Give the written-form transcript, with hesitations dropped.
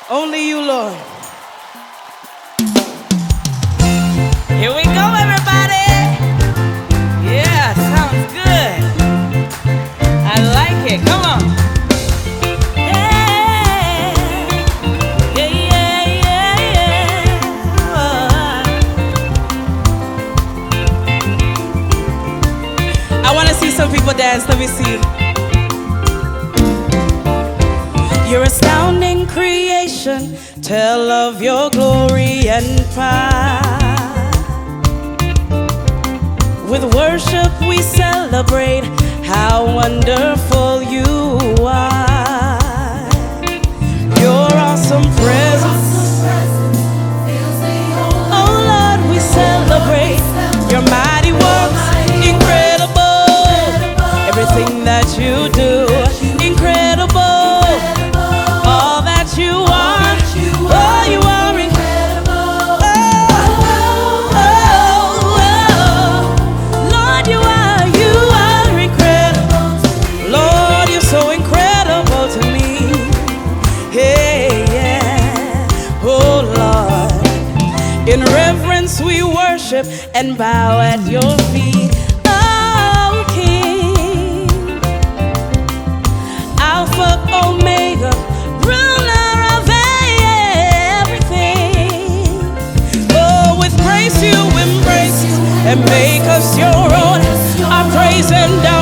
Only you, Lord. Here we go, everybody. Yeah, sounds good. I like it. Come on. Yeah, yeah, yeah, yeah, yeah. I want to see some people dance. Let me see. Your astounding creation, tell of your glory and pride. With worship we celebrate how wonderful you are. Your awesome presence, oh Lord, we celebrate your mighty works, incredible, everything that you do, incredible. In reverence we worship and bow at your feet, oh King, Alpha, Omega, ruler of everything. Oh, with grace you embrace and make us your own. Our praise and